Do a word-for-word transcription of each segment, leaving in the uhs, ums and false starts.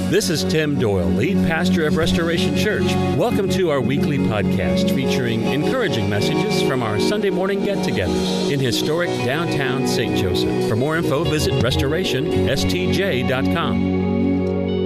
This is Tim Doyle, lead pastor of Restoration Church. Welcome to our weekly podcast featuring encouraging messages from our Sunday morning get-togethers in historic downtown Saint Joseph. For more info, visit restoration s t j dot com.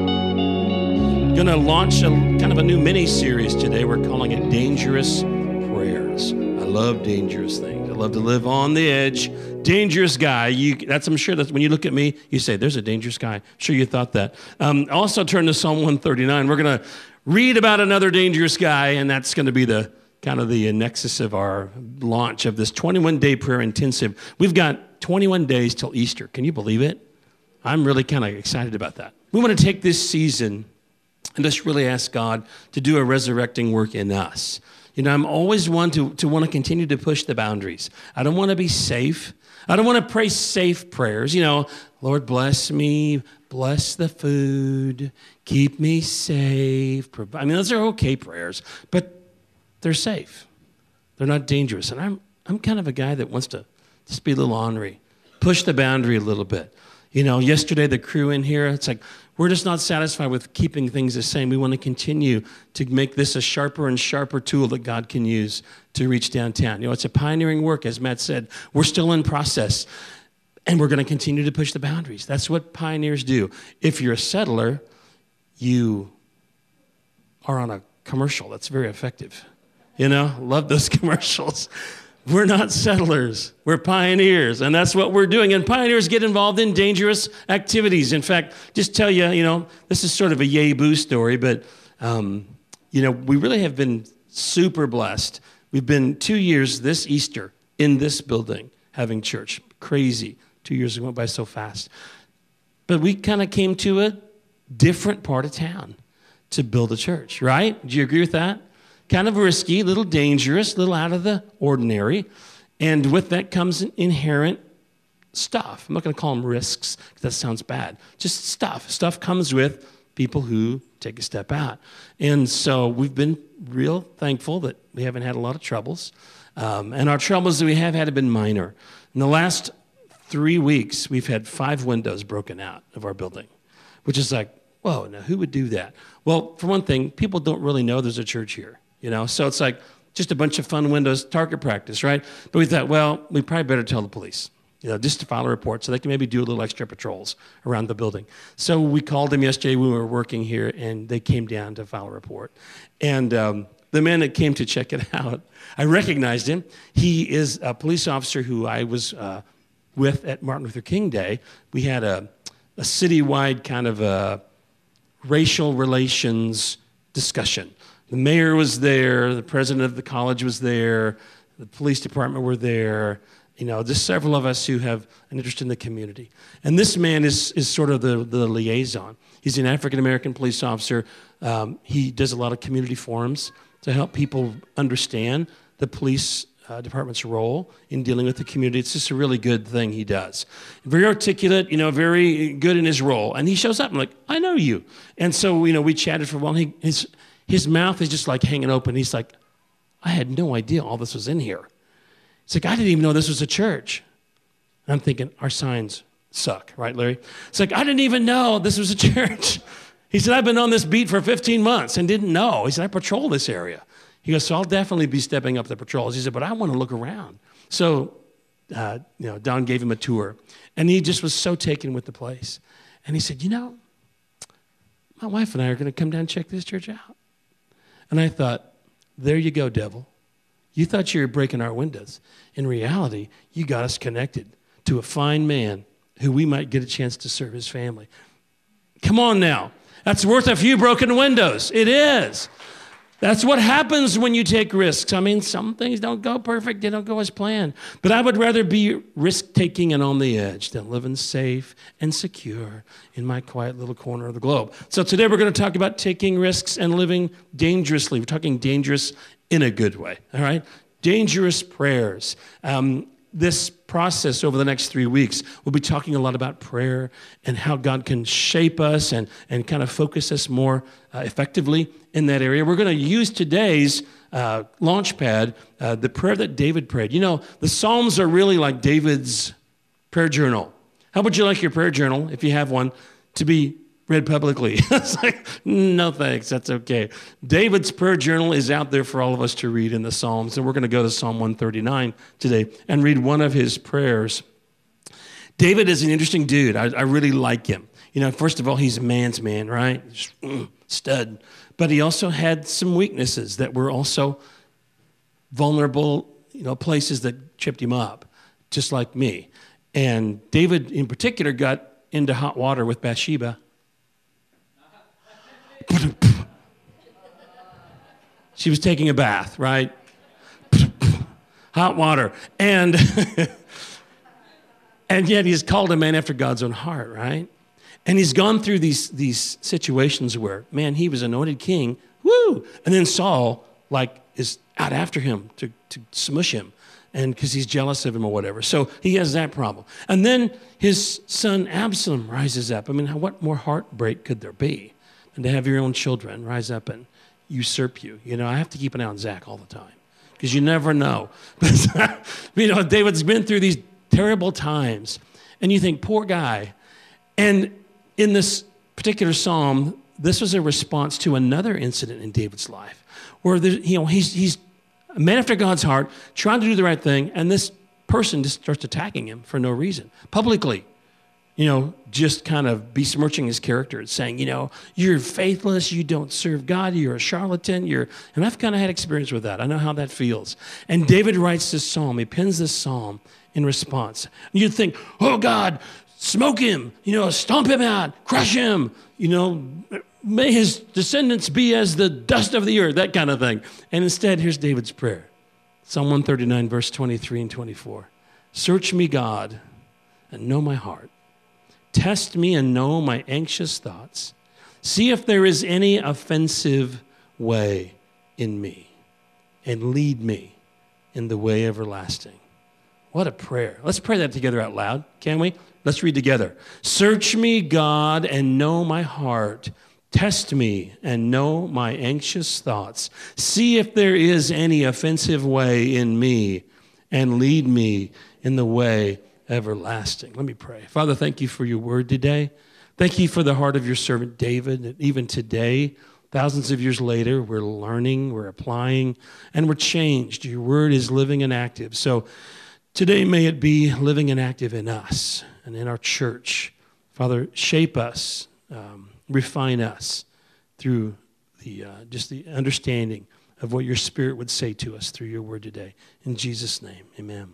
Going to launch a kind of a new mini-series today. We're calling it Dangerous Prayers. I love dangerous things. I love to live on the edge. Dangerous guy. You, that's I'm sure that when you look at me, you say, there's a dangerous guy. I'm sure you thought that. Um, also turn to Psalm one thirty-nine. We're going to read about another dangerous guy, and that's going to be the kind of the nexus of our launch of this twenty-one day prayer intensive. We've got twenty-one days till Easter. Can you believe it? I'm really kind of excited about that. We want to take this season and just really ask God to do a resurrecting work in us. You know, I'm always one to, to want to continue to push the boundaries. I don't want to be safe. I don't want to pray safe prayers. You know, Lord, bless me, bless the food, keep me safe. I mean, those are okay prayers, but they're safe. They're not dangerous. And I'm I'm kind of a guy that wants to just be a little ornery, push the boundary a little bit. You know, yesterday the crew in here, it's like, we're just not satisfied with keeping things the same. We want to continue to make this a sharper and sharper tool that God can use to reach downtown. You know, it's a pioneering work, as Matt said. We're still in process, and we're going to continue to push the boundaries. That's what pioneers do. If you're a settler, you are on a commercial that's very effective. You know, love those commercials. We're not settlers. We're pioneers, and that's what we're doing. And pioneers get involved in dangerous activities. In fact, just tell you, you know, this is sort of a yay boo story, but, um, you know, we really have been super blessed. We've been two years this Easter in this building having church. Crazy. Two years went by so fast. But we kind of came to a different part of town to build a church, right? Do you agree with that? Kind of risky, a little dangerous, a little out of the ordinary. And with that comes inherent stuff. I'm not going to call them risks, because that sounds bad. Just stuff. Stuff comes with people who take a step out. And so we've been real thankful that we haven't had a lot of troubles. Um, and our troubles that we have had have been minor. In the last three weeks, we've had five windows broken out of our building, which is like, whoa, now who would do that? Well, for one thing, people don't really know there's a church here. You know, so it's like just a bunch of fun windows, target practice, right? But we thought, well, we probably better tell the police, you know, just to file a report so they can maybe do a little extra patrols around the building. So we called them yesterday when we were working here, and they came down to file a report. And um, the man that came to check it out, I recognized him. He is a police officer who I was uh, with at Martin Luther King Day. We had a, a citywide kind of a racial relations discussion. The mayor was there, the president of the college was there, the police department were there, you know, just several of us who have an interest in the community. And this man is is sort of the, the liaison. He's an African-American police officer. Um, he does a lot of community forums to help people understand the police uh, department's role in dealing with the community. It's just a really good thing he does. Very articulate, you know, very good in his role. And he shows up, and I'm like, I know you. And so, you know, we chatted for a while. He, his, His mouth is just like hanging open. He's like, I had no idea all this was in here. He's like, I didn't even know this was a church. And I'm thinking, our signs suck, right, Larry? It's like, I didn't even know this was a church. He said, I've been on this beat for fifteen months and didn't know. He said, I patrol this area. He goes, so I'll definitely be stepping up the patrols. He said, but I want to look around. So, uh, you know, Don gave him a tour, and he just was so taken with the place. And he said, you know, my wife and I are going to come down and check this church out. And I thought, there you go, devil. You thought you were breaking our windows. In reality, you got us connected to a fine man who we might get a chance to serve his family. Come on now. That's worth a few broken windows. It is. That's what happens when you take risks. I mean, some things don't go perfect. They don't go as planned. But I would rather be risk-taking and on the edge than living safe and secure in my quiet little corner of the globe. So today we're going to talk about taking risks and living dangerously. We're talking dangerous in a good way, all right? Dangerous prayers. Um, this process over the next three weeks, we'll be talking a lot about prayer and how God can shape us and, and kind of focus us more uh, effectively in that area. We're going to use today's uh, launch pad, uh, the prayer that David prayed. You know, the Psalms are really like David's prayer journal. How would you like your prayer journal, if you have one, to be read publicly. It's like, no thanks, that's okay. David's prayer journal is out there for all of us to read in the Psalms, and we're going to go to Psalm one thirty-nine today and read one of his prayers. David is an interesting dude. I, I really like him. You know, first of all, he's a man's man, right? Just, mm, stud. But he also had some weaknesses that were also vulnerable, you know, places that tripped him up, just like me. And David, in particular, got into hot water with Bathsheba. She was taking a bath, right? Hot water. And, and yet he's called a man after God's own heart, right? And he's gone through these, these situations where, man, he was anointed king, woo! And then Saul, like, is out after him to, to smush him, and because he's jealous of him or whatever. So he has that problem. And then his son Absalom rises up. I mean, what more heartbreak could there be than to have your own children rise up and usurp you? You know, I have to keep an eye on Zach all the time because you never know. You know, David's been through these terrible times, and you think, poor guy. And in this particular psalm, this was a response to another incident in David's life where, there, you know, he's he's a man after God's heart, trying to do the right thing, and this person just starts attacking him for no reason, publicly, you know, just kind of besmirching his character and saying, you know, you're faithless, you don't serve God, you're a charlatan, you're, and I've kind of had experience with that. I know how that feels. And David writes this psalm, he pens this psalm in response. And you'd think, oh God, smoke him, you know, stomp him out, crush him, you know, may his descendants be as the dust of the earth, that kind of thing. And instead, here's David's prayer. Psalm one thirty-nine, verse twenty-three and twenty-four. Search me, God, and know my heart. Test me and know my anxious thoughts. See if there is any offensive way in me, and lead me in the way everlasting. What a prayer. Let's pray that together out loud, can we? Let's read together. Search me, God, and know my heart. Test me and know my anxious thoughts. See if there is any offensive way in me, and lead me in the way everlasting. Let me pray. Father, thank you for your word today. Thank you for the heart of your servant David. And even today, thousands of years later, we're learning, we're applying, and we're changed. Your word is living and active. So today, may it be living and active in us and in our church. Father, shape us, um, refine us through the uh, just the understanding of what your Spirit would say to us through your word today. In Jesus' name, amen.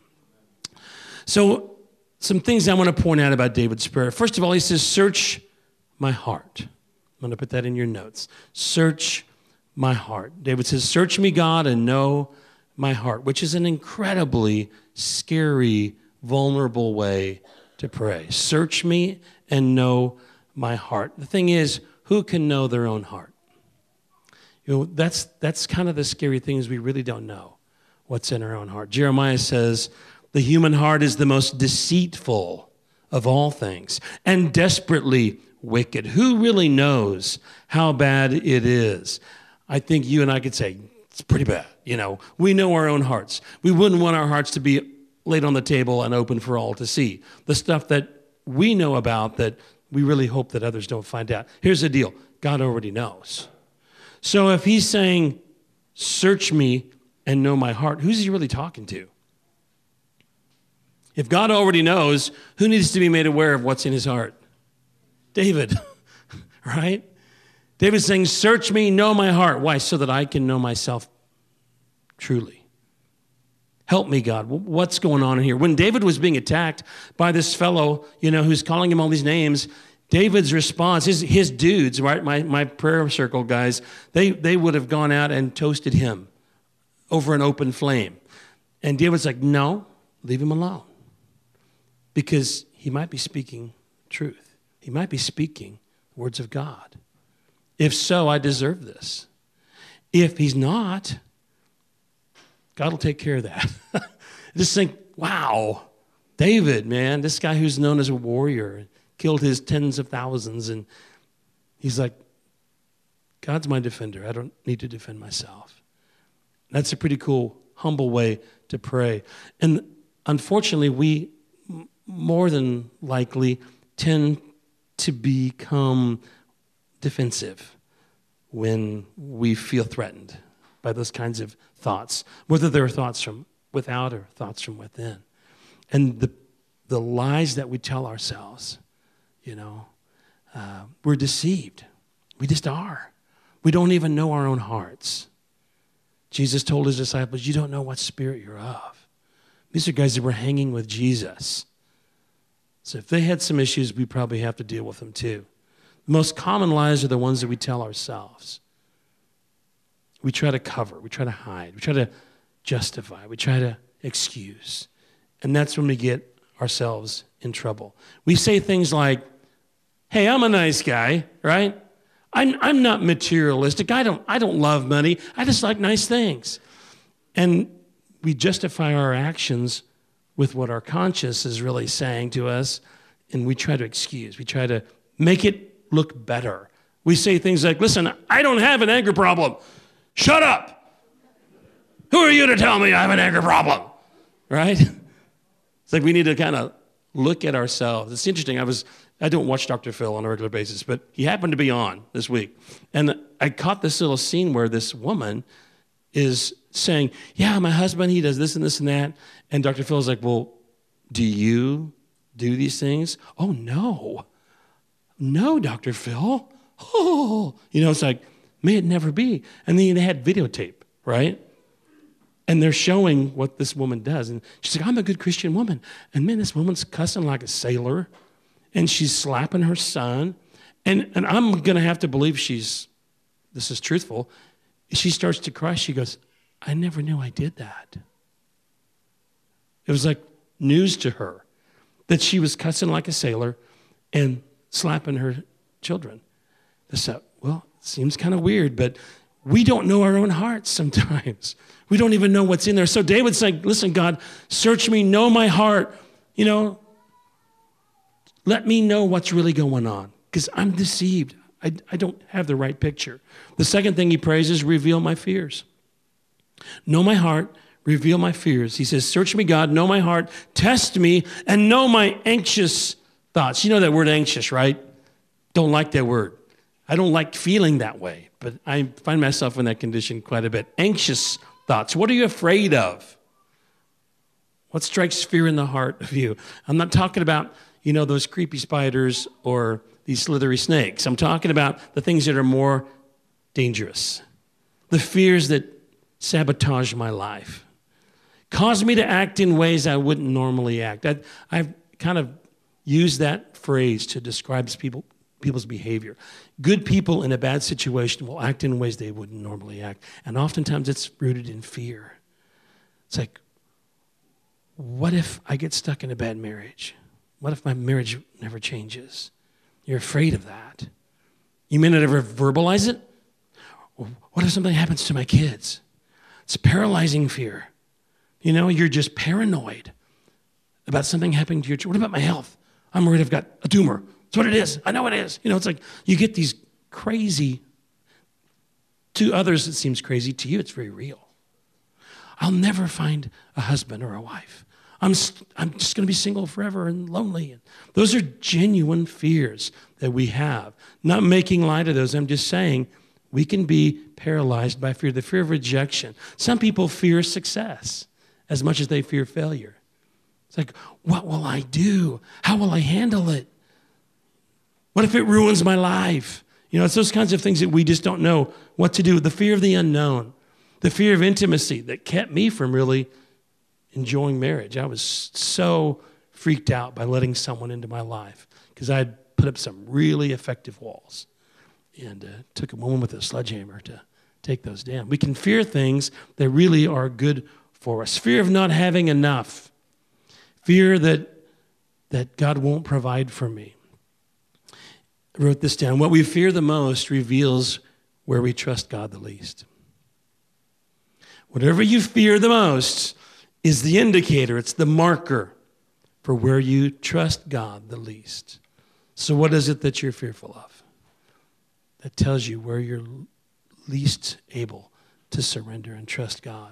So some things I want to point out about David's prayer. First of all, he says, search my heart. I'm going to put that in your notes. Search my heart. David says, search me, God, and know my heart, which is an incredibly scary, vulnerable way to pray. Search me and know my heart. The thing is, who can know their own heart? You know, that's that's kind of the scary thing is we really don't know what's in our own heart. Jeremiah says, the human heart is the most deceitful of all things and desperately wicked. Who really knows how bad it is? I think you and I could say, it's pretty bad. You know, we know our own hearts. We wouldn't want our hearts to be laid on the table and open for all to see. The stuff that we know about that we really hope that others don't find out. Here's the deal. God already knows. So if he's saying, search me and know my heart, who's he really talking to? If God already knows, who needs to be made aware of what's in his heart? David, right? David's saying, search me, know my heart. Why? So that I can know myself truly. Help me, God. What's going on in here? When David was being attacked by this fellow, you know, who's calling him all these names, David's response, his, his dudes, right, my, my prayer circle guys, they, they would have gone out and toasted him over an open flame. And David's like, no, leave him alone. Because he might be speaking truth. He might be speaking words of God. If so, I deserve this. If he's not, God will take care of that. Just think, wow, David, man, this guy who's known as a warrior, killed his tens of thousands, and he's like, God's my defender. I don't need to defend myself. That's a pretty cool, humble way to pray. And unfortunately, we more than likely tend to become defensive when we feel threatened by those kinds of thoughts, whether they're thoughts from without or thoughts from within. And the the lies that we tell ourselves, you know, uh, we're deceived. We just are. We don't even know our own hearts. Jesus told his disciples, you don't know what spirit you're of. These are guys that were hanging with Jesus. So if they had some issues, we probably have to deal with them too. The most common lies are the ones that we tell ourselves. We try to cover, we try to hide, we try to justify, we try to excuse. And that's when we get ourselves in trouble. We say things like, hey, I'm a nice guy, right? I'm, I'm not materialistic. I don't, I don't love money. I just like nice things. And we justify our actions with what our conscience is really saying to us, and we try to excuse. We try to make it look better. We say things like, listen, I don't have an anger problem. Shut up. Who are you to tell me I have an anger problem? Right? It's like we need to kind of look at ourselves. It's interesting. I was I don't watch Doctor Phil on a regular basis, but he happened to be on this week. And I caught this little scene where this woman is saying, yeah, my husband, he does this and this and that. And Doctor Phil's like, well, do you do these things? Oh, no. No, Doctor Phil. Oh, you know, it's like, may it never be. And then they had videotape, right? And they're showing what this woman does. And she's like, I'm a good Christian woman. And man, this woman's cussing like a sailor. And she's slapping her son. And, and I'm going to have to believe she's, this is truthful. She starts to cry. She goes, I never knew I did that. It was like news to her that she was cussing like a sailor and slapping her children. I said, well, it seems kind of weird, but we don't know our own hearts sometimes. We don't even know what's in there. So David's saying, listen, God, search me, know my heart. You know, let me know what's really going on because I'm deceived. I, I don't have the right picture. The second thing he prays is reveal my fears. Know my heart, reveal my fears. He says, search me, God, know my heart, test me, and know my anxious thoughts. You know that word anxious, right? Don't like that word. I don't like feeling that way, but I find myself in that condition quite a bit. Anxious thoughts. What are you afraid of? What strikes fear in the heart of you? I'm not talking about, you know, those creepy spiders or these slithery snakes. I'm talking about the things that are more dangerous. The fears that sabotage my life. Cause me to act in ways I wouldn't normally act. I, I've kind of used that phrase to describe people, people's behavior. Good people in a bad situation will act in ways they wouldn't normally act. And oftentimes it's rooted in fear. It's like, what if I get stuck in a bad marriage? What if my marriage never changes? You're afraid of that. You may not ever verbalize it. What if something happens to my kids? It's paralyzing fear. You know, you're just paranoid about something happening to your children. What about my health? I'm worried I've got a tumor. That's what it is. I know it is. You know, it's like you get these crazy, to others it seems crazy, to you it's very real. I'll never find a husband or a wife. I'm, I'm just going to be single forever and lonely. And those are genuine fears that we have. Not making light of those. I'm just saying we can be paralyzed by fear, the fear of rejection. Some people fear success as much as they fear failure. It's like, what will I do? How will I handle it? What if it ruins my life? You know, it's those kinds of things that we just don't know what to do. The fear of the unknown, the fear of intimacy that kept me from really enjoying marriage. I was so freaked out by letting someone into my life because I'd put up some really effective walls and uh, took a woman with a sledgehammer to take those down. We can fear things that really are good for us. Fear of not having enough. Fear that, that God won't provide for me. I wrote this down. What we fear the most reveals where we trust God the least. Whatever you fear the most is the indicator. It's the marker for where you trust God the least. So what is it that you're fearful of? That tells you where you're least able to surrender and trust God.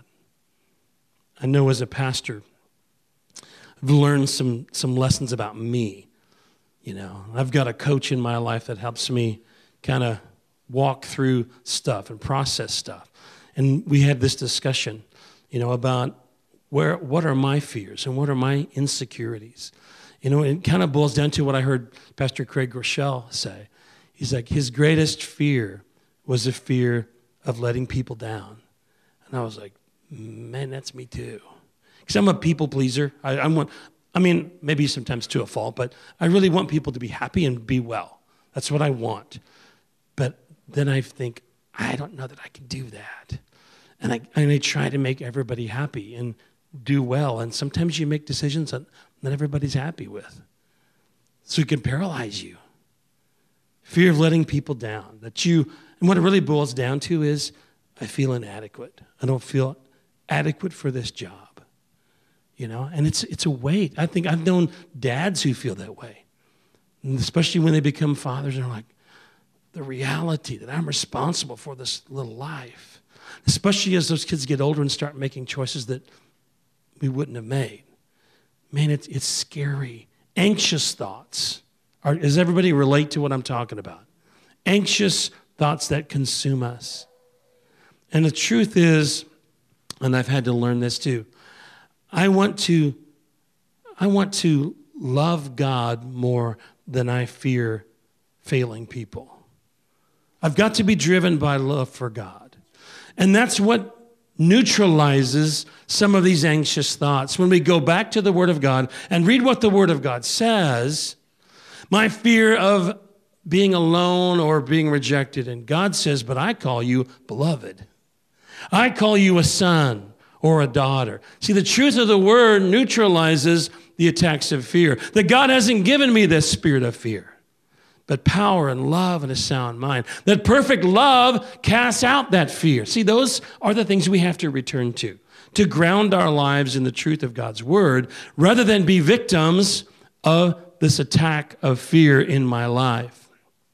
I know as a pastor, I've learned some, some lessons about me. You know, I've got a coach in my life that helps me kind of walk through stuff and process stuff. And we had this discussion, you know, about where what are my fears and what are my insecurities. You know, it kind of boils down to what I heard Pastor Craig Rochelle say. He's like, his greatest fear was a fear of letting people down. And I was like, man, that's me too. Because I'm a people pleaser. I, I want, I mean, maybe sometimes to a fault, but I really want people to be happy and be well. That's what I want. But then I think, I don't know that I can do that. And I, and I try to make everybody happy and do well. And sometimes you make decisions that not everybody's happy with. So it can paralyze you. Fear of letting people down. That you, and what it really boils down to is, I feel inadequate. I don't feel adequate for this job. You know, and it's it's a weight. I think I've known dads who feel that way. And especially when they become fathers, they're like, the reality that I'm responsible for this little life. Especially as those kids get older and start making choices that we wouldn't have made. Man, it's it's scary. Anxious thoughts. Are, does everybody relate to what I'm talking about? Anxious thoughts that consume us. And the truth is, and I've had to learn this too, I want to, I want to love God more than I fear failing people. I've got to be driven by love for God. And that's what neutralizes some of these anxious thoughts. When we go back to the Word of God and read what the Word of God says, my fear of being alone or being rejected, and God says, but I call you beloved. I call you a son or a daughter. See, the truth of the Word neutralizes the attacks of fear. That God hasn't given me this spirit of fear, but power and love and a sound mind. That perfect love casts out that fear. See, those are the things we have to return to, to ground our lives in the truth of God's Word, rather than be victims of this attack of fear in my life.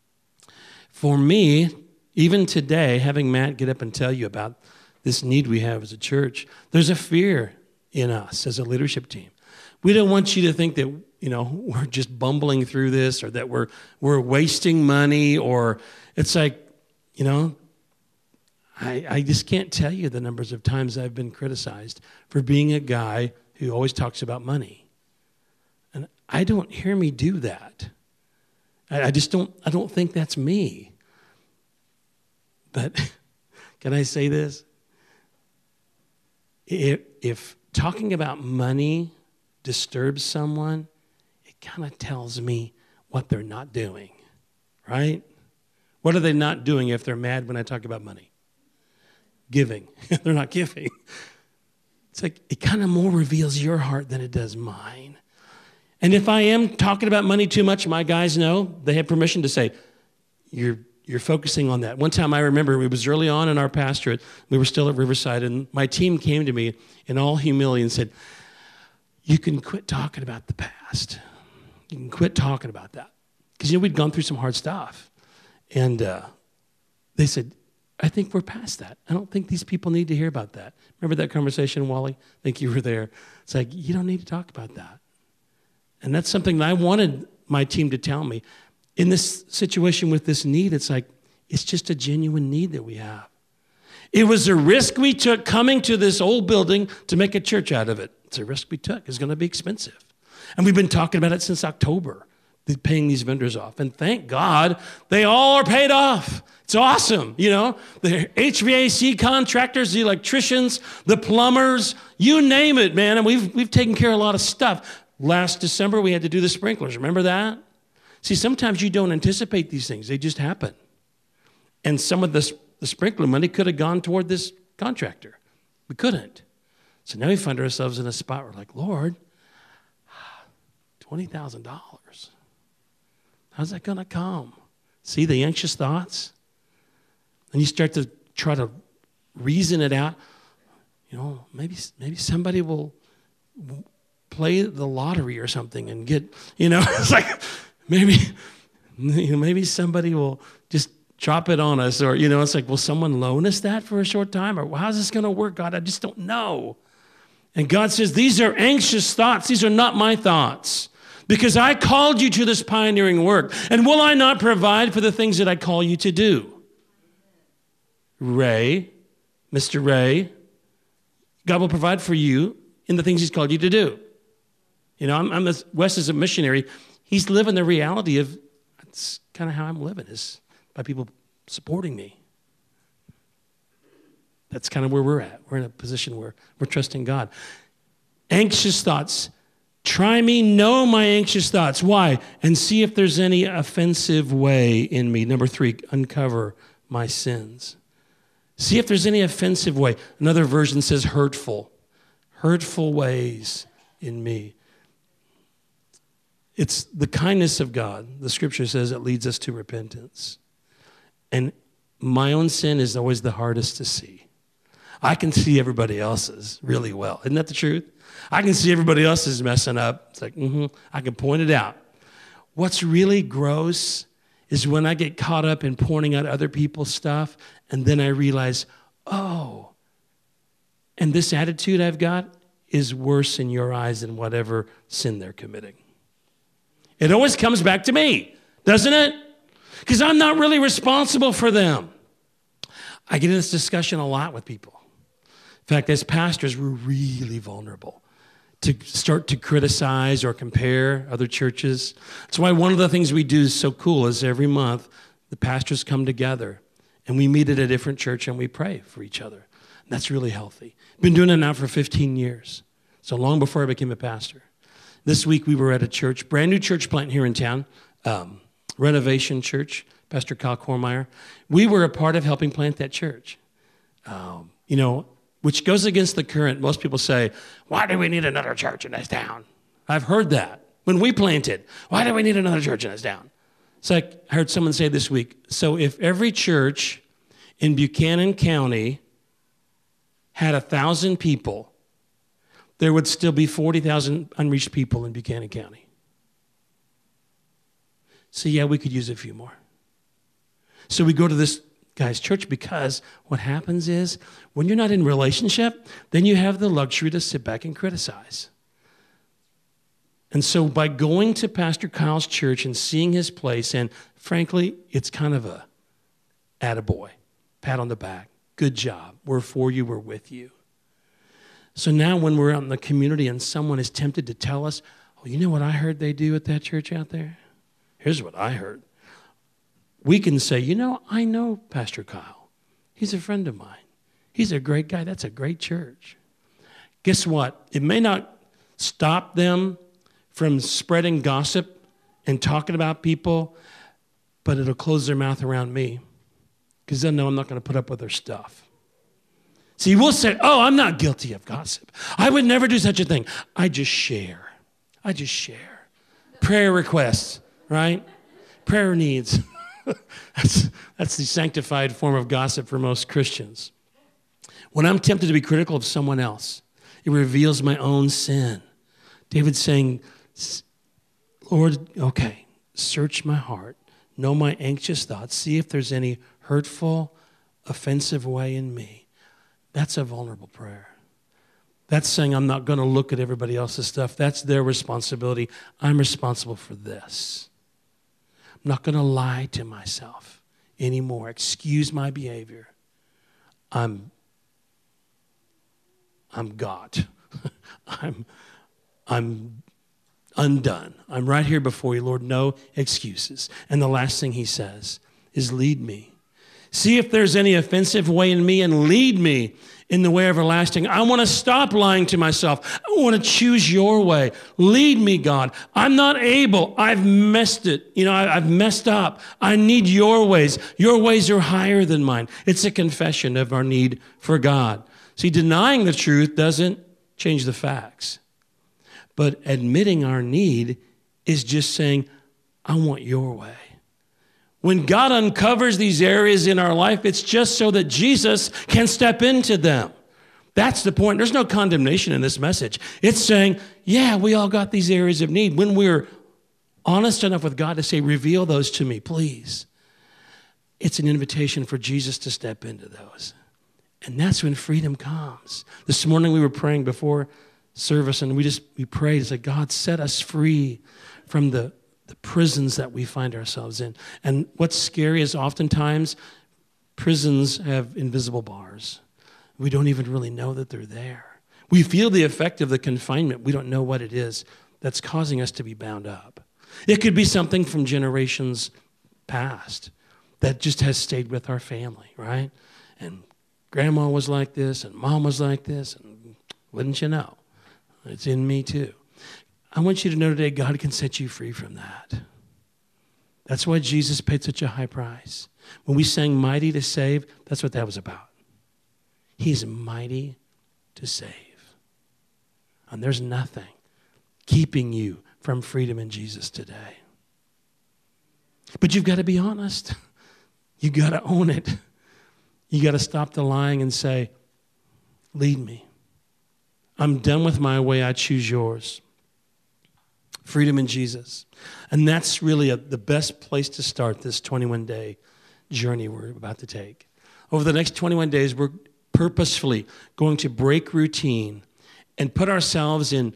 For me, even today, having Matt get up and tell you about this need we have as a church, there's a fear in us as a leadership team. We don't want you to think that, you know, we're just bumbling through this, or that we're we're wasting money, or it's like, you know, I, I just can't tell you the numbers of times I've been criticized for being a guy who always talks about money. And I don't hear me do that. I, I just don't, I don't think that's me. But can I say this? If, if talking about money disturbs someone, it kind of tells me what they're not doing, right? What are they not doing if they're mad when I talk about money? Giving. They're not giving. It's like it kind of more reveals your heart than it does mine. And if I am talking about money too much, my guys know, they have permission to say, you're You're focusing on that. One time I remember, it was early on in our pastorate. We were still at Riverside, and my team came to me in all humility and said, you can quit talking about the past. You can quit talking about that. Because, you know, we'd gone through some hard stuff. And uh, they said, I think we're past that. I don't think these people need to hear about that. Remember that conversation, Wally? I think you were there. It's like, you don't need to talk about that. And that's something that I wanted my team to tell me. In this situation with this need, it's like, it's just a genuine need that we have. It was a risk we took coming to this old building to make a church out of it. It's a risk we took. It's going to be expensive. And we've been talking about it since October, paying these vendors off. And thank God they all are paid off. It's awesome. You know, the H V A C contractors, the electricians, the plumbers, you name it, man. And we've, we've taken care of a lot of stuff. Last December, we had to do the sprinklers. Remember that? See, sometimes you don't anticipate these things. They just happen. And some of this, the sprinkler money could have gone toward this contractor. We couldn't. So now we find ourselves in a spot where we're like, Lord, twenty thousand dollars. How's that going to come? See the anxious thoughts? And you start to try to reason it out. You know, maybe, maybe somebody will play the lottery or something and get, you know, it's like, maybe, you know, maybe somebody will just drop it on us, or, you know, it's like, will someone loan us that for a short time? Or how's this going to work, God? I just don't know. And God says, these are anxious thoughts. These are not my thoughts. Because I called you to this pioneering work. And will I not provide for the things that I call you to do? Ray, Mister Ray, God will provide for you in the things he's called you to do. You know, I'm, I'm a, Wes is a missionary. He's living the reality of, that's kind of how I'm living, is by people supporting me. That's kind of where we're at. We're in a position where we're trusting God. Anxious thoughts. Try me, know my anxious thoughts. Why? And see if there's any offensive way in me. Number three, uncover my sins. See if there's any offensive way. Another version says hurtful. Hurtful ways in me. It's the kindness of God, the scripture says, that leads us to repentance. And my own sin is always the hardest to see. I can see everybody else's really well. Isn't that the truth? I can see everybody else's messing up. It's like, mm-hmm, I can point it out. What's really gross is when I get caught up in pointing out other people's stuff, and then I realize, oh, and this attitude I've got is worse in your eyes than whatever sin they're committing. It always comes back to me, doesn't it? Because I'm not really responsible for them. I get in this discussion a lot with people. In fact, as pastors, we're really vulnerable to start to criticize or compare other churches. That's why one of the things we do is so cool is every month the pastors come together and we meet at a different church and we pray for each other. And that's really healthy. Been doing it now for fifteen years, so long before I became a pastor. This week we were at a church, brand new church plant here in town, um, Renovation Church, Pastor Kyle Kormeyer. We were a part of helping plant that church. Um, you know, which goes against the current. Most people say, why do we need another church in this town? I've heard that. When we planted, why do we need another church in this town? It's like I heard someone say this week, so if every church in Buchanan County had a thousand people, there would still be forty thousand unreached people in Buchanan County. So yeah, we could use a few more. So we go to this guy's church because what happens is when you're not in relationship, then you have the luxury to sit back and criticize. And so by going to Pastor Kyle's church and seeing his place, and frankly, it's kind of a attaboy, pat on the back, good job, we're for you, we're with you. So now when we're out in the community and someone is tempted to tell us, oh, you know what I heard they do at that church out there? Here's what I heard. We can say, you know, I know Pastor Kyle. He's a friend of mine. He's a great guy. That's a great church. Guess what? It may not stop them from spreading gossip and talking about people, but it'll close their mouth around me because they'll know I'm not going to put up with their stuff. See, we'll say, oh, I'm not guilty of gossip. I would never do such a thing. I just share. I just share. Prayer requests, right? Prayer needs. that's, that's the sanctified form of gossip for most Christians. When I'm tempted to be critical of someone else, it reveals my own sin. David's saying, Lord, okay, search my heart, know my anxious thoughts, see if there's any hurtful, offensive way in me. That's a vulnerable prayer. That's saying I'm not going to look at everybody else's stuff. That's their responsibility. I'm responsible for this. I'm not going to lie to myself anymore. Excuse my behavior. I'm, I'm God. I'm, I'm undone. I'm right here before you, Lord. No excuses. And the last thing he says is lead me. See if there's any offensive way in me and lead me in the way everlasting. I want to stop lying to myself. I want to choose your way. Lead me, God. I'm not able. I've messed it. You know, I, I've messed up. I need your ways. Your ways are higher than mine. It's a confession of our need for God. See, denying the truth doesn't change the facts. But admitting our need is just saying, I want your way. When God uncovers these areas in our life, it's just so that Jesus can step into them. That's the point. There's no condemnation in this message. It's saying, yeah, we all got these areas of need. When we're honest enough with God to say, reveal those to me, please. It's an invitation for Jesus to step into those. And that's when freedom comes. This morning we were praying before service, and we just we prayed and said, God, set us free from the, the prisons that we find ourselves in. And what's scary is oftentimes prisons have invisible bars. We don't even really know that they're there. We feel the effect of the confinement. We don't know what it is that's causing us to be bound up. It could be something from generations past that just has stayed with our family, right? And grandma was like this, and mom was like this, and wouldn't you know? It's in me too. I want you to know today God can set you free from that. That's why Jesus paid such a high price. When we sang Mighty to Save, that's what that was about. He's mighty to save. And there's nothing keeping you from freedom in Jesus today. But you've got to be honest. You've got to own it. You got to stop the lying and say, lead me. I'm done with my way. I choose yours. Freedom in Jesus. And that's really a, the best place to start this twenty-one day journey we're about to take. Over the next twenty-one days, we're purposefully going to break routine and put ourselves in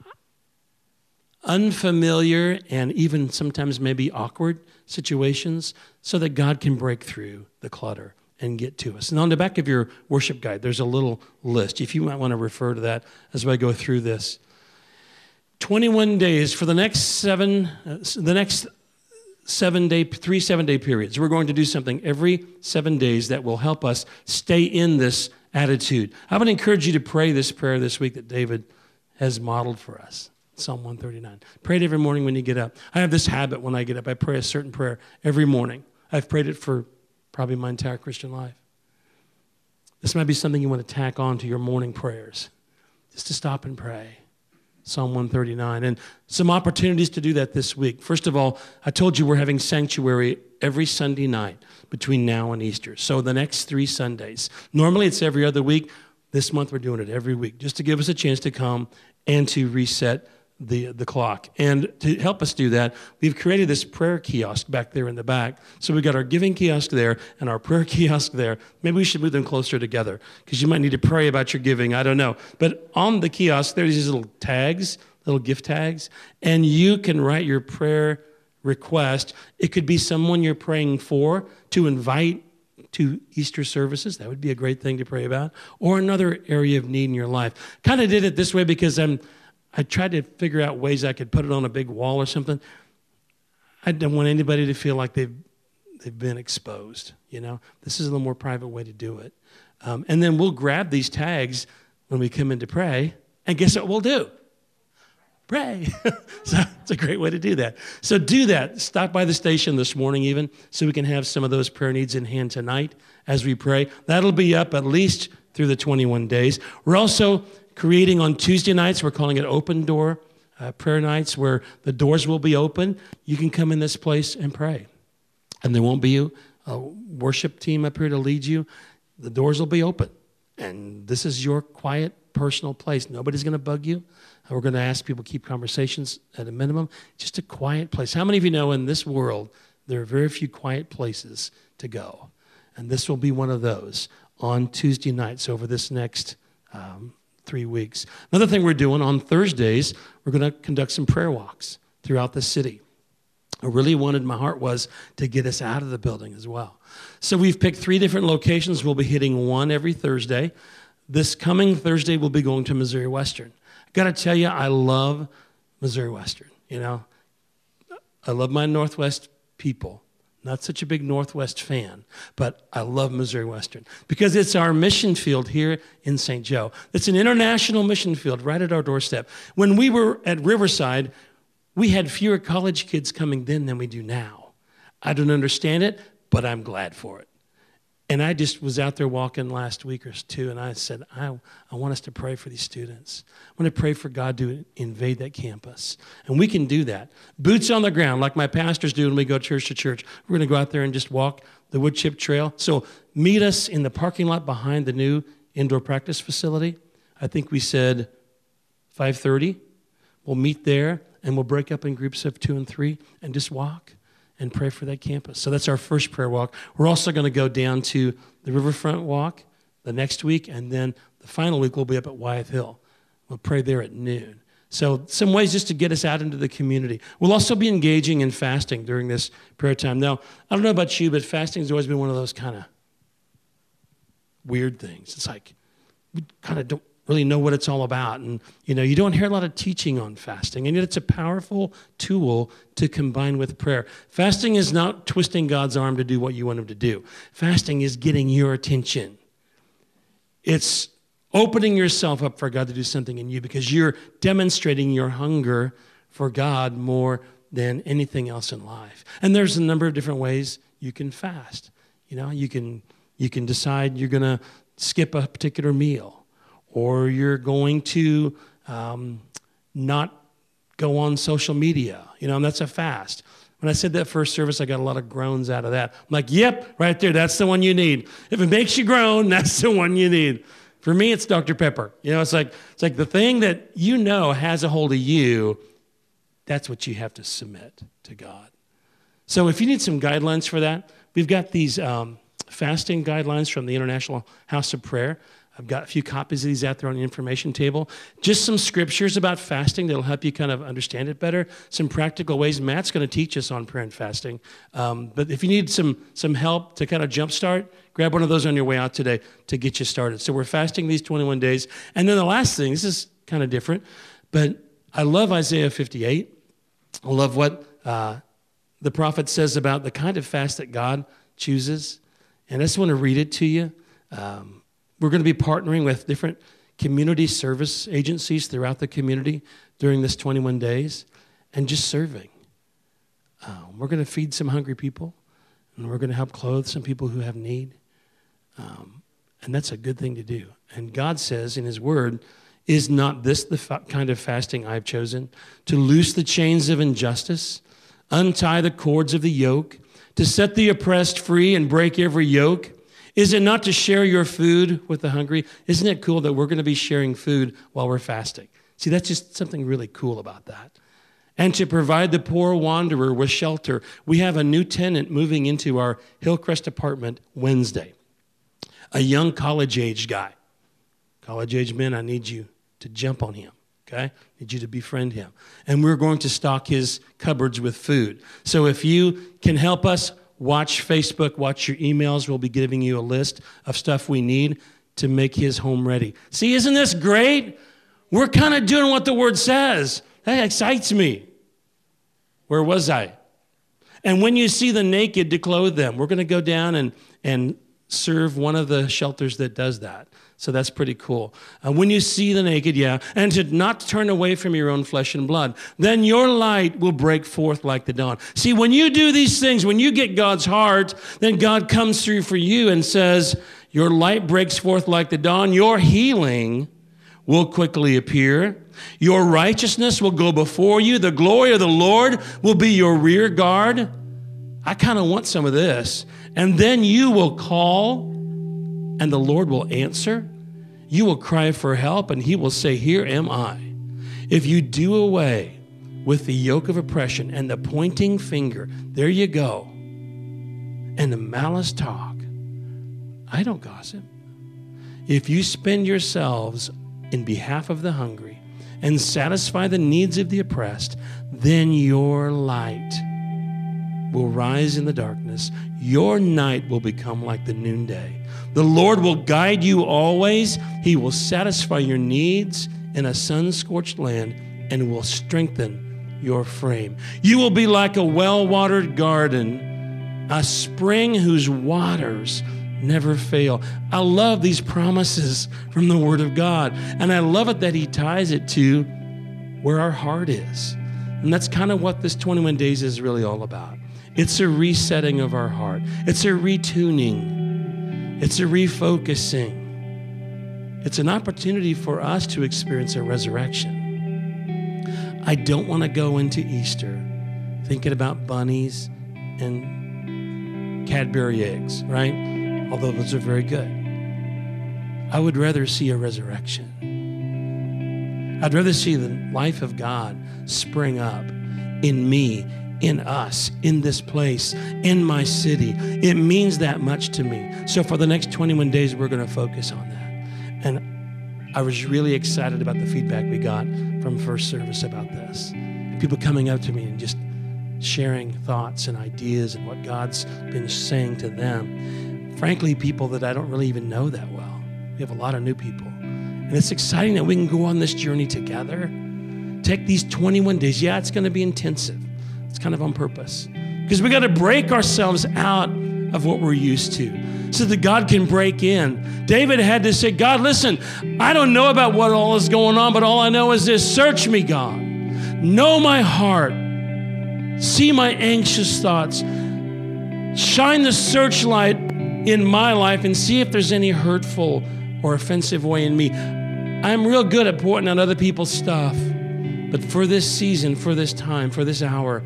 unfamiliar and even sometimes maybe awkward situations so that God can break through the clutter and get to us. And on the back of your worship guide, there's a little list. If you might want to refer to that as I go through this. twenty-one days for the next seven, uh, the next seven day, three seven day periods. We're going to do something every seven days that will help us stay in this attitude. I would encourage you to pray this prayer this week that David has modeled for us. Psalm one thirty-nine. Pray it every morning when you get up. I have this habit when I get up. I pray a certain prayer every morning. I've prayed it for probably my entire Christian life. This might be something you want to tack on to your morning prayers, just to stop and pray. Psalm one thirty-nine. And some opportunities to do that this week. First of all, I told you we're having sanctuary every Sunday night between now and Easter. So the next three Sundays. Normally it's every other week. This month we're doing it every week just to give us a chance to come and to reset the, the clock. And to help us do that, we've created this prayer kiosk back there in the back. So we've got our giving kiosk there and our prayer kiosk there. Maybe we should move them closer together because you might need to pray about your giving. I don't know. But on the kiosk, there's these little tags, little gift tags, and you can write your prayer request. It could be someone you're praying for to invite to Easter services. That would be a great thing to pray about. Or another area of need in your life. Kind of did it this way because I'm I tried to figure out ways I could put it on a big wall or something. I don't want anybody to feel like they've they've been exposed, you know. This is a little more private way to do it. Um, and then we'll grab these tags when we come in to pray, and guess what we'll do? Pray. So it's a great way to do that. So do that. Stop by the station this morning even so we can have some of those prayer needs in hand tonight as we pray. That'll be up at least through the twenty-one days. We're also creating on Tuesday nights, we're calling it open door uh, prayer nights, where the doors will be open. You can come in this place and pray. And there won't be a worship team up here to lead you. The doors will be open. And this is your quiet, personal place. Nobody's going to bug you. We're going to ask people to keep conversations at a minimum. Just a quiet place. How many of you know in this world, there are very few quiet places to go? And this will be one of those on Tuesday nights over this next um, three weeks. Another thing we're doing on Thursdays, we're going to conduct some prayer walks throughout the city. I really wanted, my heart was to get us out of the building as well. So we've picked three different locations. We'll be hitting one every Thursday. This coming Thursday, we'll be going to Missouri Western. I got to tell you, I love Missouri Western. You know, I love my Northwest people. Not such a big Northwest fan, but I love Missouri Western because it's our mission field here in Saint Joe. It's an international mission field right at our doorstep. When we were at Riverside, we had fewer college kids coming then than we do now. I don't understand it, but I'm glad for it. And I just was out there walking last week or two, and I said, I, I want us to pray for these students. I want to pray for God to invade that campus. And we can do that. Boots on the ground, like my pastors do when we go church to church. We're going to go out there and just walk the wood chip trail. So meet us in the parking lot behind the new indoor practice facility. I think we said five thirty. We'll meet there, and we'll break up in groups of two and three and just walk and pray for that campus. So that's our first prayer walk. We're also going to go down to the Riverfront Walk the next week, and then the final week we'll be up at Wyeth Hill We'll pray there at noon. So some ways just to get us out into the community. We'll also be engaging in fasting during this prayer time. Now, I don't know about you, but fasting has always been one of those kind of weird things. It's like we kind of don't really know what it's all about. And, you know, you don't hear a lot of teaching on fasting. And yet it's a powerful tool to combine with prayer. Fasting is not twisting God's arm to do what you want him to do. Fasting is getting your attention. It's opening yourself up for God to do something in you because you're demonstrating your hunger for God more than anything else in life. And there's a number of different ways you can fast. You know, you can you can decide you're going to skip a particular meal, or you're going to um, not go on social media. You know, and that's a fast. When I said that first service, I got a lot of groans out of that. I'm like, yep, right there, that's the one you need. If it makes you groan, that's the one you need. For me, it's Doctor Pepper. You know, it's like it's like the thing that you know has a hold of you, that's what you have to submit to God. So if you need some guidelines for that, we've got these um, fasting guidelines from the International House of Prayer. I've got a few copies of these out there on the information table. Just some scriptures about fasting that'll help you kind of understand it better. Some practical ways. Matt's going to teach us on prayer and fasting. Um, but if you need some some help to kind of jumpstart, grab one of those on your way out today to get you started. So we're fasting these twenty-one days. And then the last thing, this is kind of different, but I love Isaiah fifty-eight. I love what uh, the prophet says about the kind of fast that God chooses. And I just want to read it to you. Um, We're going to be partnering with different community service agencies throughout the community during this twenty-one days and just serving. Um, we're going to feed some hungry people, and we're going to help clothe some people who have need. Um, and that's a good thing to do. And God says in his word, is not this the fa- kind of fasting I've chosen? To loose the chains of injustice, untie the cords of the yoke, to set the oppressed free and break every yoke? Is it not to share your food with the hungry? Isn't it cool that we're going to be sharing food while we're fasting? See, that's just something really cool about that. And to provide the poor wanderer with shelter. We have a new tenant moving into our Hillcrest apartment Wednesday. A young college-age guy. College-age men, I need you to jump on him, okay? I need you to befriend him. And we're going to stock his cupboards with food. So if you can help us, watch Facebook, watch your emails. We'll be giving you a list of stuff we need to make his home ready. See, isn't this great? We're kind of doing what the word says. That excites me. Where was I? And when you see the naked, to clothe them. We're going to go down and, and serve one of the shelters that does that. So that's pretty cool. Uh, when you see the naked, yeah, and to not turn away from your own flesh and blood, then your light will break forth like the dawn. See, when you do these things, when you get God's heart, then God comes through for you and says, your light breaks forth like the dawn. Your healing will quickly appear. Your righteousness will go before you. The glory of the Lord will be your rear guard. I kind of want some of this. And then you will call, and the Lord will answer. You will cry for help, and he will say, here am I. If you do away with the yoke of oppression and the pointing finger, there you go, and the malice talk, I don't gossip. If you spend yourselves in behalf of the hungry and satisfy the needs of the oppressed, then your light will rise in the darkness. Your night will become like the noonday. The Lord will guide you always. He will satisfy your needs in a sun-scorched land and will strengthen your frame. You will be like a well-watered garden, a spring whose waters never fail. I love these promises from the Word of God. And I love it that he ties it to where our heart is. And that's kind of what this twenty-one days is really all about. It's a resetting of our heart. It's a retuning. It's a refocusing. It's an opportunity for us to experience a resurrection. I don't want to go into Easter thinking about bunnies and Cadbury eggs, right? Although those are very good. I would rather see a resurrection. I'd rather see the life of God spring up in me, in us, in this place, in my city. It means that much to me. So for the next twenty-one days, we're going to focus on that. And I was really excited about the feedback we got from first service about this. People coming up to me and just sharing thoughts and ideas and what God's been saying to them. Frankly, people that I don't really even know that well. We have a lot of new people. And it's exciting that we can go on this journey together. Take these twenty-one days. Yeah, it's going to be intensive. It's kind of on purpose. Because we got to break ourselves out of what we're used to so that God can break in. David had to say, God, listen, I don't know about what all is going on, but all I know is this: search me, God. Know my heart. See my anxious thoughts. Shine the searchlight in my life and see if there's any hurtful or offensive way in me. I'm real good at pointing out other people's stuff. But for this season, for this time, for this hour,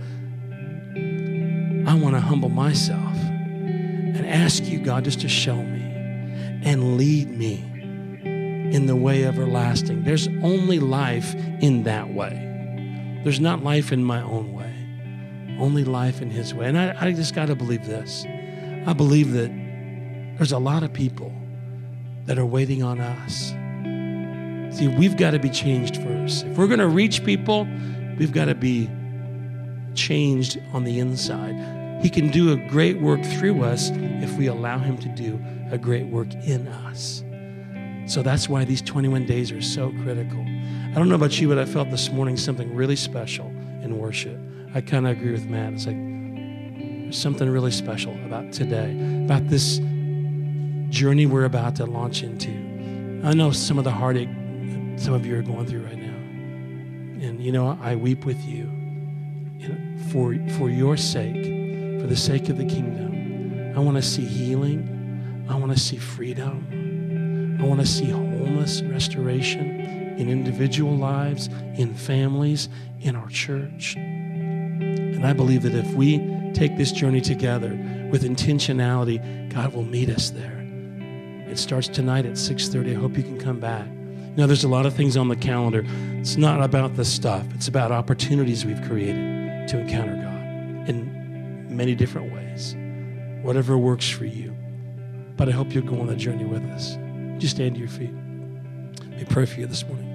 I want to humble myself and ask you, God, just to show me and lead me in the way everlasting. There's only life in that way. There's not life in my own way. Only life in his way. And I, I just got to believe this. I believe that there's a lot of people that are waiting on us. See, we've got to be changed first. If we're going to reach people, we've got to be changed on the inside. He can do a great work through us if we allow him to do a great work in us. So that's why these twenty-one days are so critical. I don't know about you, but I felt this morning something really special in worship. I kind of agree with Matt. It's like there's something really special about today, about this journey we're about to launch into. I know some of the heartache some of you are going through right now. And, you know, I weep with you, you know, for, for your sake, for the sake of the kingdom. I want to see healing. I want to see freedom. I want to see wholeness and restoration in individual lives, in families, in our church. And I believe that if we take this journey together with intentionality, God will meet us there. It starts tonight at six thirty. I hope you can come back. Now, there's a lot of things on the calendar. It's not about the stuff. It's about opportunities we've created to encounter God in many different ways, whatever works for you. But I hope you'll go on that journey with us. Just stand to your feet. Let me pray for you this morning.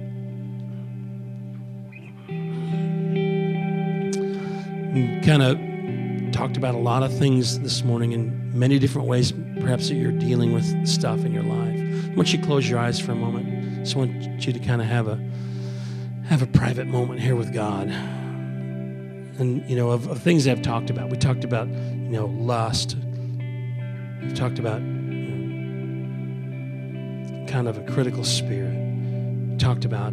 We kind of talked about a lot of things this morning in many different ways, perhaps that you're dealing with stuff in your life. I want you to close your eyes for a moment. I just want you to kind of have a have a private moment here with God. And, you know, of, of things I've talked about. We talked about, you know, lust. We've talked about, you know, kind of a critical spirit. We talked about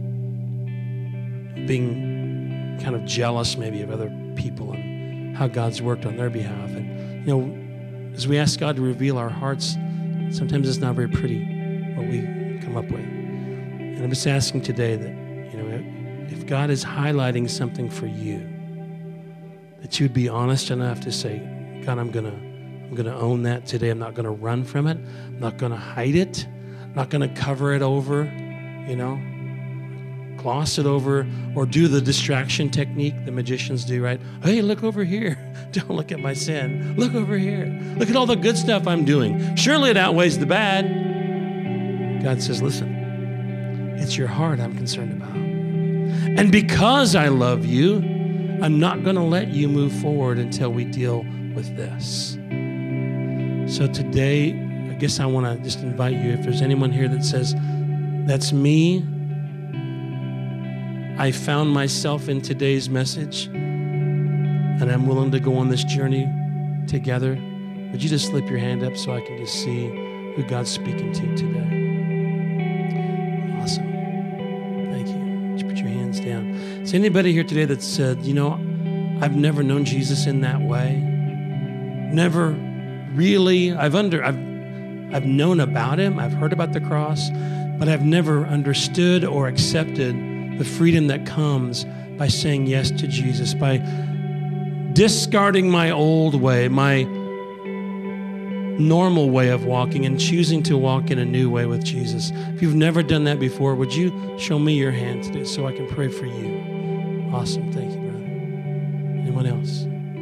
being kind of jealous maybe of other people and how God's worked on their behalf. And, you know, as we ask God to reveal our hearts, sometimes it's not very pretty what we come up with. And I'm just asking today that, you know, if God is highlighting something for you, that you'd be honest enough to say, God, I'm gonna, I'm gonna own that today. I'm not gonna run from it. I'm not gonna hide it. I'm not gonna cover it over, you know, gloss it over, or do the distraction technique the magicians do, right? Hey, look over here. Don't look at my sin. Look over here. Look at all the good stuff I'm doing. Surely it outweighs the bad. God says, listen, it's your heart I'm concerned about. And because I love you, I'm not going to let you move forward until we deal with this. So today, I guess I want to just invite you, if there's anyone here that says, that's me, I found myself in today's message, and I'm willing to go on this journey together, would you just slip your hand up so I can just see who God's speaking to today? Awesome. Thank you. Would you put your hands down? Is anybody here today that said, you know, I've never known Jesus in that way? Never really, I've under, I've, I've known about him, I've heard about the cross, but I've never understood or accepted the freedom that comes by saying yes to Jesus, by discarding my old way, my normal way of walking, and choosing to walk in a new way with Jesus. If you've never done that before, would you show me your hand today so I can pray for you? Awesome. Thank you, brother. Anyone else?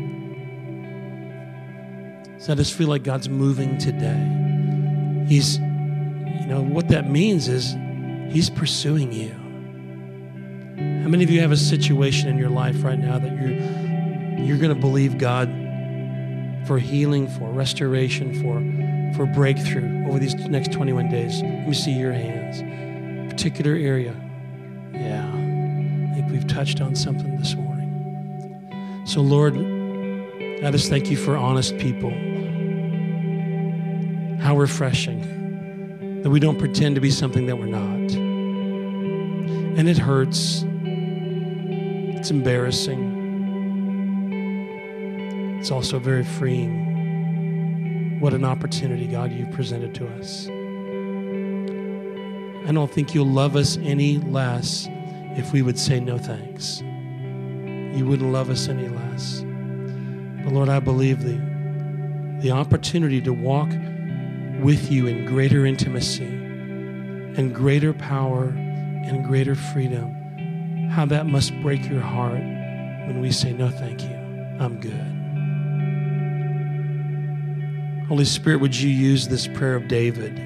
So I just feel like God's moving today. He's, you know, what that means is He's pursuing you. How many of you have a situation in your life right now that you're you're going to believe God for healing, for restoration, for, for breakthrough over these next twenty-one days? Let me see your hands. Particular area. Yeah. I think we've touched on something this morning. So, Lord, I just thank you for honest people. How refreshing that we don't pretend to be something that we're not. And it hurts. It's embarrassing. It's also very freeing. What an opportunity, God, you've presented to us. I don't think you'll love us any less if we would say no thanks. You wouldn't love us any less. But Lord, I believe the, the opportunity to walk with you in greater intimacy and greater power and greater freedom, how that must break your heart when we say, no, thank you, I'm good. Holy Spirit, would you use this prayer of David?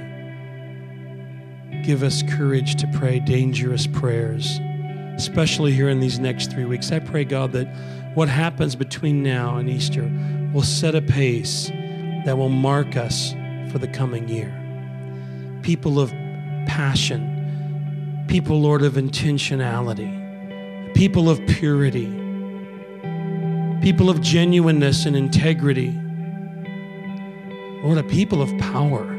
Give us courage to pray dangerous prayers, especially here in these next three weeks. I pray, God, that what happens between now and Easter will set a pace that will mark us for the coming year. People of passion, people, Lord, of intentionality, people of purity, people of genuineness and integrity. Lord, a people of power.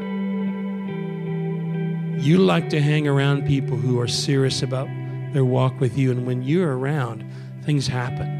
You like to hang around people who are serious about their walk with you, and when you're around, things happen.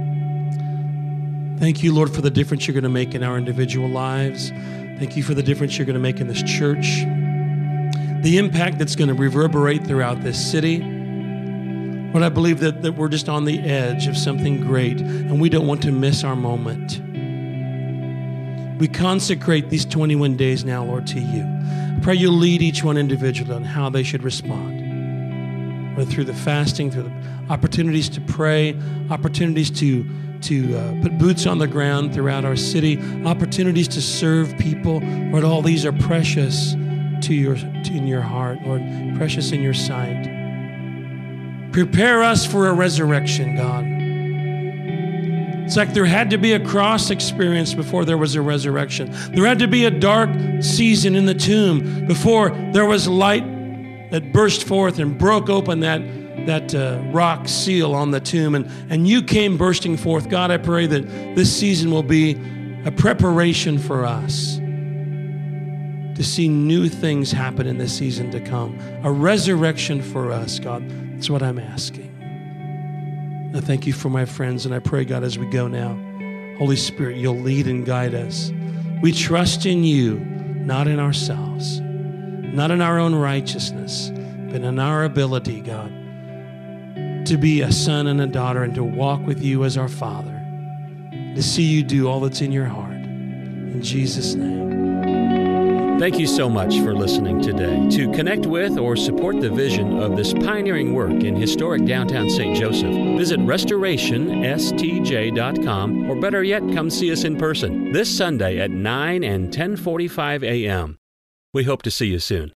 Thank you, Lord, for the difference you're going to make in our individual lives. Thank you for the difference you're going to make in this church, the impact that's going to reverberate throughout this city. Lord, I believe that, that we're just on the edge of something great, and we don't want to miss our moment. We consecrate these twenty-one days now, Lord, to you. I pray you'll lead each one individually on how they should respond, whether through the fasting, through the opportunities to pray, opportunities to to uh, put boots on the ground throughout our city, opportunities to serve people. Lord, all these are precious to your to, in your heart, Lord, precious in your sight. Prepare us for a resurrection, God. It's like there had to be a cross experience before there was a resurrection. There had to be a dark season in the tomb before there was light that burst forth and broke open that that uh, rock seal on the tomb, and, and you came bursting forth. God, I pray that this season will be a preparation for us to see new things happen in this season to come. A resurrection for us, God. That's what I'm asking. I thank you for my friends, and I pray, God, as we go now, Holy Spirit, you'll lead and guide us. We trust in you, not in ourselves, not in our own righteousness, but in our ability, God, to be a son and a daughter and to walk with you as our Father, to see you do all that's in your heart. In Jesus' name. Thank you so much for listening today. To connect with or support the vision of this pioneering work in historic downtown Saint Joseph, visit restoration s t j dot com, or better yet, come see us in person this Sunday at nine and ten forty-five a.m. We hope to see you soon.